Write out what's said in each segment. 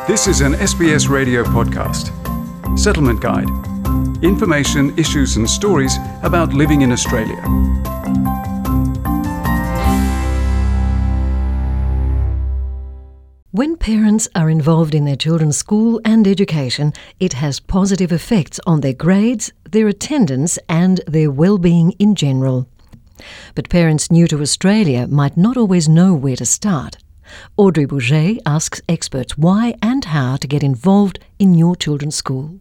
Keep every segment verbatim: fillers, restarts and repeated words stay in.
This is an S B S radio podcast. Settlement Guide. Information, issues and stories about living in Australia. When parents are involved in their children's school and education, it has positive effects on their grades, their attendance and their well-being in general. But parents new to Australia might not always know where to start. Audrey Bouget asks experts why and how to get involved in your children's school.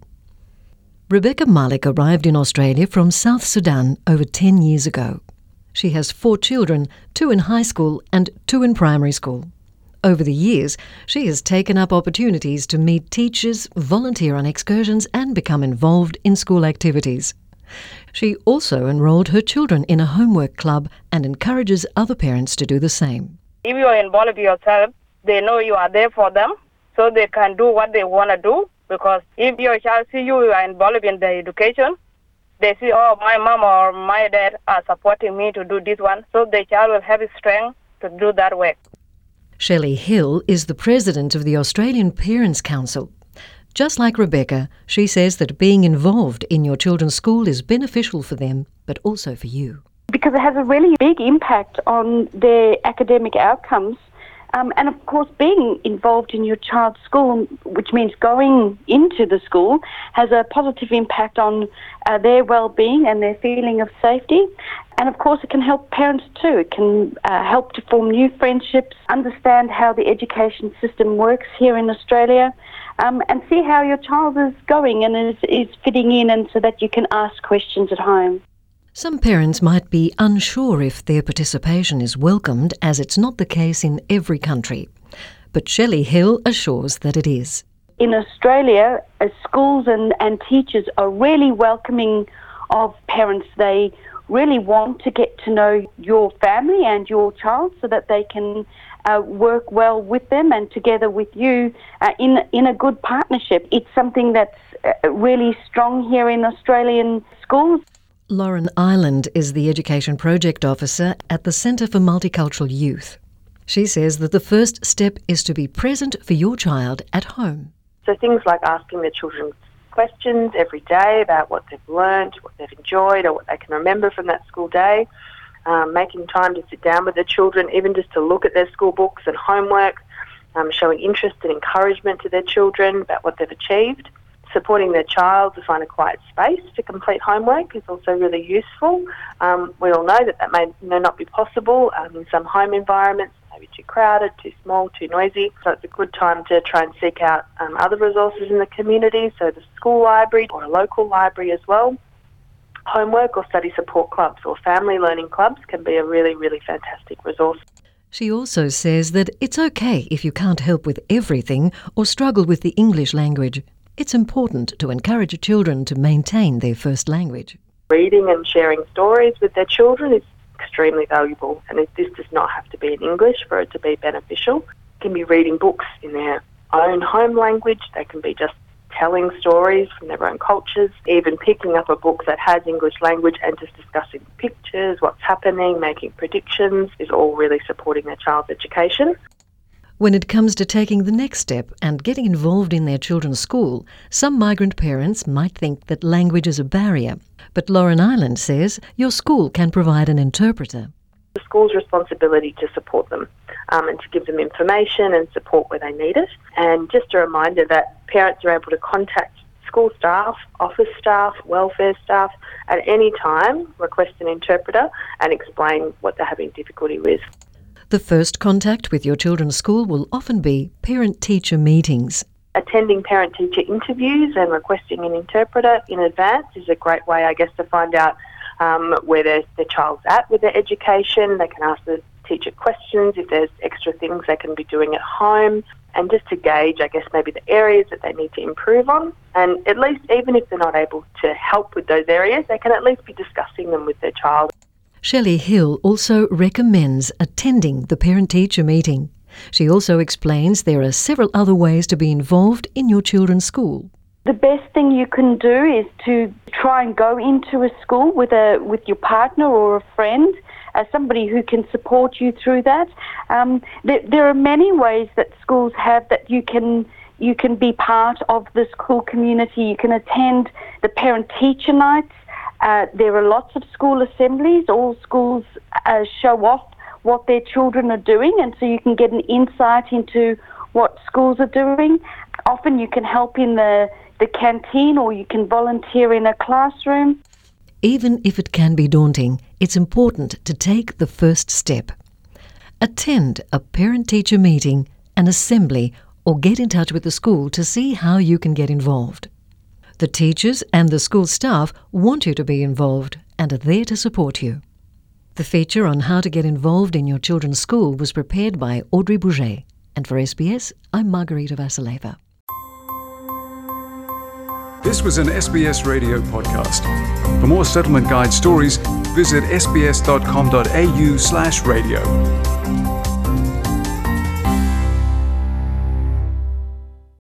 Rebecca Malik arrived in Australia from South Sudan over ten years ago. She has four children, two in high school and two in primary school. Over the years, she has taken up opportunities to meet teachers, volunteer on excursions and become involved in school activities. She also enrolled her children in a homework club and encourages other parents to do the same. If you involve yourself, they know you are there for them, so they can do what they want to do. Because if your child see you are involved in the education, they see, oh, my mom or my dad are supporting me to do this one, so the child will have strength to do that work. Shelley Hill is the president of the Australian Parents Council. Just like Rebecca, she says that being involved in your children's school is beneficial for them, but also for you. Because it has a really big impact on their academic outcomes. Um, and of course, being involved in your child's school, which means going into the school, has a positive impact on uh, their well-being and their feeling of safety. And of course, it can help parents too. It can uh, help to form new friendships, understand how the education system works here in Australia, um, and see how your child is going and is, is fitting in, and so that you can ask questions at home. Some parents might be unsure if their participation is welcomed, as it's not the case in every country. But Shelley Hill assures that it is. In Australia, uh, schools and, and teachers are really welcoming of parents. They really want to get to know your family and your child so that they can uh, work well with them and together with you uh, in, in a good partnership. It's something that's uh, really strong here in Australian schools. Lauren Ireland is the Education Project Officer at the Centre for Multicultural Youth. She says that the first step is to be present for your child at home. So things like asking their children questions every day about what they've learned, what they've enjoyed or what they can remember from that school day, um, making time to sit down with their children, even just to look at their school books and homework, um, showing interest and encouragement to their children about what they've achieved. Supporting their child to find a quiet space to complete homework is also really useful. Um, we all know that that may, may not be possible um, in some home environments, maybe too crowded, too small, too noisy. So it's a good time to try and seek out um, other resources in the community, so the school library or a local library as well. Homework or study support clubs or family learning clubs can be a really, really fantastic resource. She also says that it's okay if you can't help with everything or struggle with the English language. It's important to encourage children to maintain their first language. Reading and sharing stories with their children is extremely valuable, and this does not have to be in English for it to be beneficial. It can be reading books in their own home language. They can be just telling stories from their own cultures, even picking up a book that has English language and just discussing pictures, what's happening, making predictions is all really supporting their child's education. When it comes to taking the next step and getting involved in their children's school, some migrant parents might think that language is a barrier. But Lauren Ireland says your school can provide an interpreter. The school's responsibility to support them um, and to give them information and support where they need it. And just a reminder that parents are able to contact school staff, office staff, welfare staff at any time, request an interpreter and explain what they're having difficulty with. The first contact with your children's school will often be parent-teacher meetings. Attending parent-teacher interviews and requesting an interpreter in advance is a great way, I guess, to find out um, where their, their child's at with their education. They can ask the teacher questions if there's extra things they can be doing at home, and just to gauge, I guess, maybe the areas that they need to improve on. And at least, even if they're not able to help with those areas, they can at least be discussing them with their child. Shelley Hill also recommends attending the parent-teacher meeting. She also explains there are several other ways to be involved in your children's school. The best thing you can do is to try and go into a school with a with your partner or a friend, uh, somebody who can support you through that. Um, there, there are many ways that schools have that you can you can be part of the school community. You can attend the parent-teacher nights. Uh, there are lots of school assemblies. All schools uh, show off what their children are doing, and so you can get an insight into what schools are doing. Often you can help in the, the canteen, or you can volunteer in a classroom. Even if it can be daunting, it's important to take the first step. Attend a parent-teacher meeting, an assembly, or get in touch with the school to see how you can get involved. The teachers and the school staff want you to be involved and are there to support you. The feature on how to get involved in your children's school was prepared by Audrey Bouget. And for S B S, I'm Margarita Vasileva. This was an S B S radio podcast. For more Settlement Guide stories, visit sbs.com.au slash radio.